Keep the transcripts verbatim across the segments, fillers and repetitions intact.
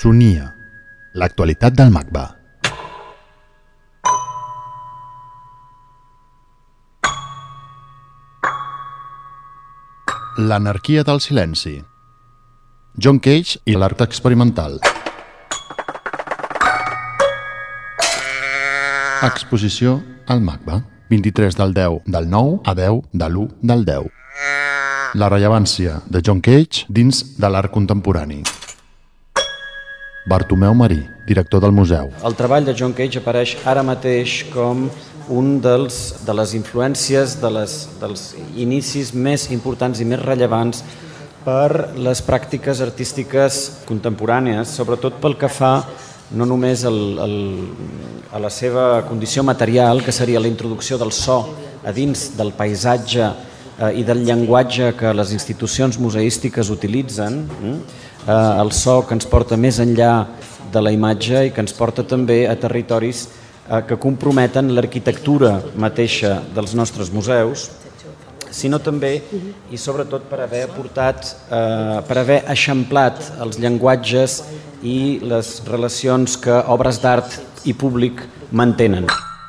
Sonia, l'actualitat del MACBA. L'anarquia del silenci. John Cage i l'art experimental. Exposició al MACBA. vint-i-tres del deu del nou a deu de l'u del deu. La rellevància de John Cage dins de l'art contemporani. Bartomeu Marí, director del museu. El treball de John Cage apareix ara mateix com un dels, de les influències, de les, dels inicis més importants i més rellevants per les pràctiques artístiques contemporànies, sobretot pel que fa no només el, el, a la seva condició material, que seria la introducció del so a dins del paisatge eh, i del llenguatge que les institucions museístiques utilitzen, eh, el so que ens porta més enllà de la imatge i que ens porta també a territoris eh, que comprometen l'arquitectura mateixa dels nostres museus, sinó també i sobretot per haver aportat, eh, per haver eixamplat els llenguatges i les relacions que obres d'art i públic mantenen.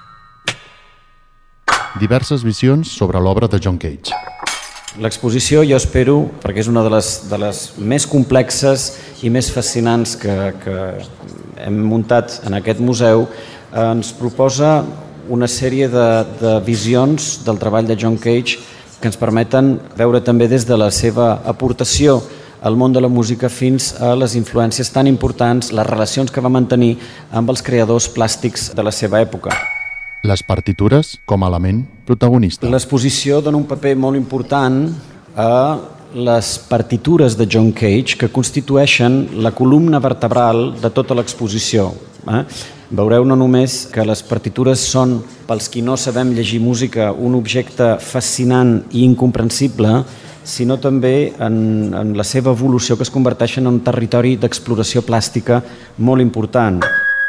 Diverses visions sobre l'obra de John Cage. L'exposició, jo espero, perquè és una de les, de les més complexes i més fascinants que, que hem muntat en aquest museu, eh, ens proposa una sèrie de, de visions del treball de John Cage que ens permeten veure també des de la seva aportació al món de la música fins a les influències tan importants, les relacions que va mantenir amb els creadors plàstics de la seva època. Les partitures com a element protagonista. L'exposició dona un paper molt important a les partitures de John Cage que constitueixen la columna vertebral de tota l'exposició. Eh? Veureu no només que les partitures són, pels qui no sabem llegir música, un objecte fascinant i incomprensible, sinó també en, en la seva evolució que es converteix en un territori d'exploració plàstica molt important.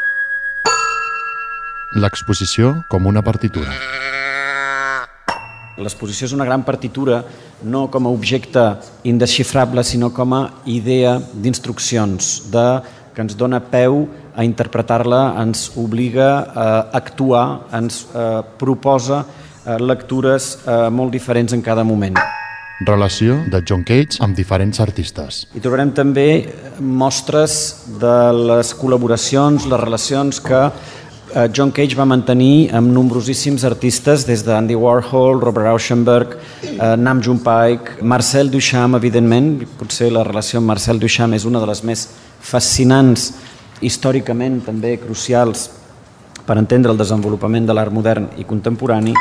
L'exposició com una partitura. L'exposició és una gran partitura, no com a objecte indesxifrable, sinó com a idea d'instruccions, de, que ens dona peu a interpretar-la, ens obliga a actuar, ens eh, proposa eh, lectures eh, molt diferents en cada moment. Relació de John Cage amb diferents artistes. Hi trobarem també mostres de les col·laboracions, les relacions que John Cage va mantenir amb nombrosíssims artistes, des d'Andy Warhol, Robert Rauschenberg, Nam June Paik, Marcel Duchamp, evidentment. Potser la relació amb Marcel Duchamp és una de les més fascinants, històricament també crucials per entendre el desenvolupament de l'art modern i contemporani.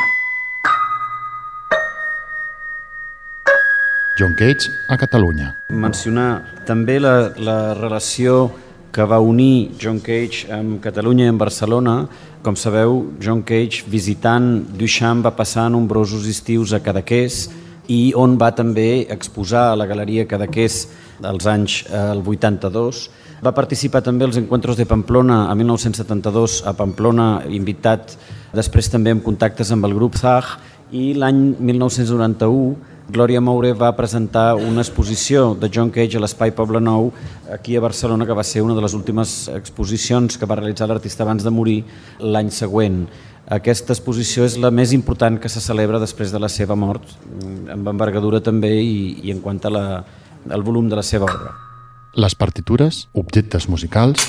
John Cage a Catalunya. Mencionar també la, la relació que va unir John Cage amb Catalunya i amb Barcelona. Com sabeu, John Cage, visitant Duchamp, va passar nombrosos estius a Cadaqués i on va també exposar a la Galeria Cadaqués als anys el vuitanta-dos. Va participar també als Encuentros de Pamplona a mil nou-cents setanta-dos a Pamplona, invitat després també amb contactes amb el grup Zag, i l'any mil nou-cents noranta-u Glòria Moure va presentar una exposició de John Cage a l'Espai Poble Nou aquí a Barcelona, que va ser una de les últimes exposicions que va realitzar l'artista abans de morir l'any següent. Aquesta exposició és la més important que se celebra després de la seva mort, amb envergadura també i, i en quant a la, al volum de la seva obra. Les partitures, objectes musicals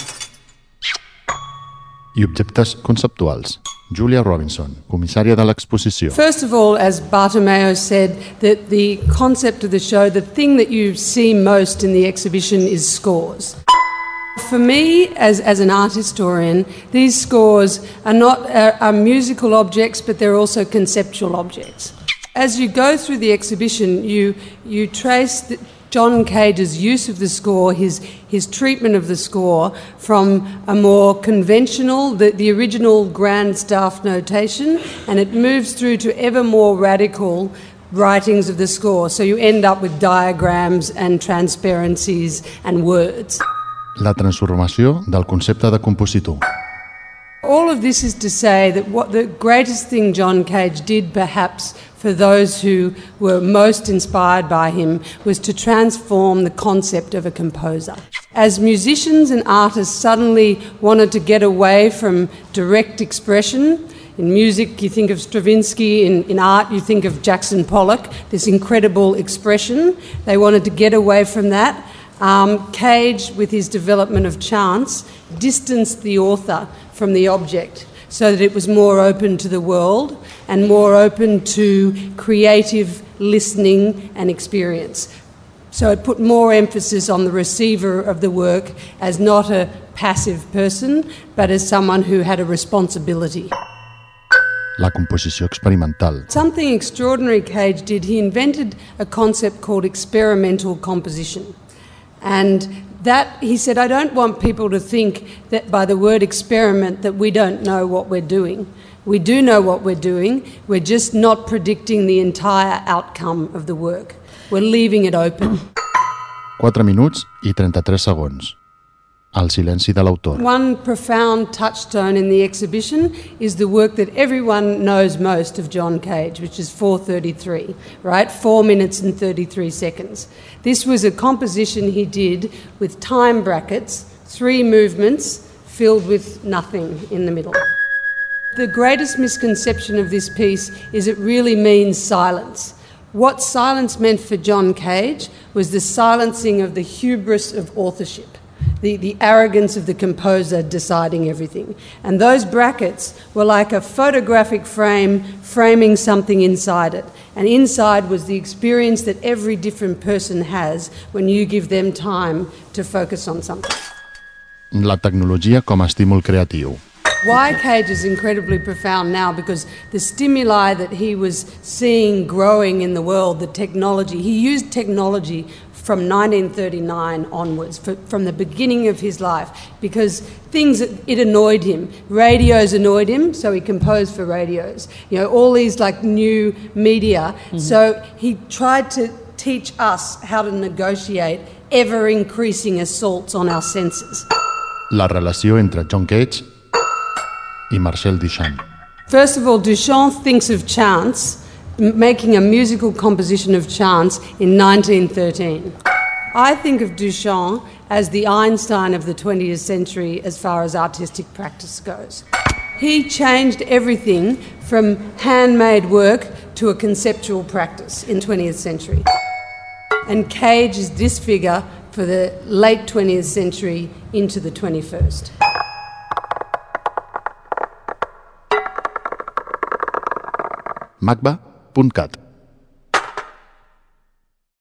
i objectes conceptuals. Julia Robinson, comissària de l'exposició. First of all, as Bartomeu said, that the concept of the show, the thing that you see most in the exhibition is scores. For me, as, as an art historian, these scores are not are, are musical objects, but they're also conceptual objects. As you go through the exhibition, you, you trace the, John Cage's use of the score, his, his treatment of the score from a more conventional, the, the original grand staff notation, and it moves through to ever more radical writings of the score. So you end up with diagrams and transparencies and words. La transformació del concepte de compositor. All of this is to say that what the greatest thing John Cage did, perhaps for those who were most inspired by him, was to transform the concept of a composer. As musicians and artists suddenly wanted to get away from direct expression, in music you think of Stravinsky, in, in art you think of Jackson Pollock, this incredible expression. They wanted to get away from that. Um, Cage, with his development of chance, distanced the author from the object so that it was more open to the world and more open to creative listening and experience. So it put more emphasis on the receiver of the work as not a passive person, but as someone who had a responsibility. La composició experimental. Something extraordinary Cage did. He invented a concept called experimental composition. And that, he said, I don't want people to think that by the word experiment that we don't know what we're doing. We do know what we're doing, we're just not predicting the entire outcome of the work. We're leaving it open. quatre minuts i trenta-tres segons. El silenci de l'autor. One profound touchstone in the exhibition is the work that everyone knows most of John Cage, which is four thirty-three, right? Four minutes and thirty-three seconds. This was a composition he did with time brackets, three movements filled with nothing in the middle. The greatest misconception of this piece is it really means silence. What silence meant for John Cage was the silencing of the hubris of authorship, the, the arrogance of the composer deciding everything. And those brackets were like a photographic frame framing something inside it. And inside was the experience that every different person has when you give them time to focus on something. La tecnologia com a estímul creatiu. Why Cage is incredibly profound now, because the stimuli that he was seeing growing in the world, the technology, he used technology from nineteen thirty-nine onwards, for, from the beginning of his life, because things, it annoyed him. Radios annoyed him, so he composed for radios. You know, all these like new media. Mm-hmm. So he tried to teach us how to negotiate ever-increasing assaults on our senses. La relació entre John Cage i Marcel Duchamp. First of all, Duchamp thinks of chance, making a musical composition of chance in nineteen thirteen. I think of Duchamp as the Einstein of the twentieth century as far as artistic practice goes. He changed everything from handmade work to a conceptual practice in the twentieth century. And Cage is this figure for the late twentieth century into the twenty-first. magba punt cat